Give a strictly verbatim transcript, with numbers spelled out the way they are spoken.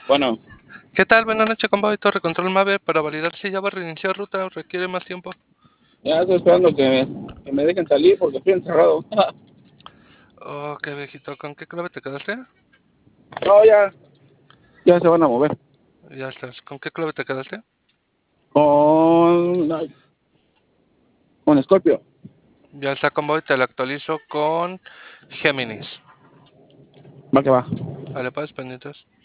Bueno, ¿Qué tal? Buenas noches, combo de Torre Control Mave. Para validar si ya va a reiniciar ruta o requiere más tiempo. ya estoy esperando que, que me dejen salir porque estoy encerrado. Ok, viejito, ¿con qué clave te quedaste? No, ya, ya se van a mover. Ya estás. ¿Con qué clave te quedaste? Con, ay, con Scorpio. Ya está, combo, y te lo actualizo con Géminis. Va que va. Vale, pues, pendientes.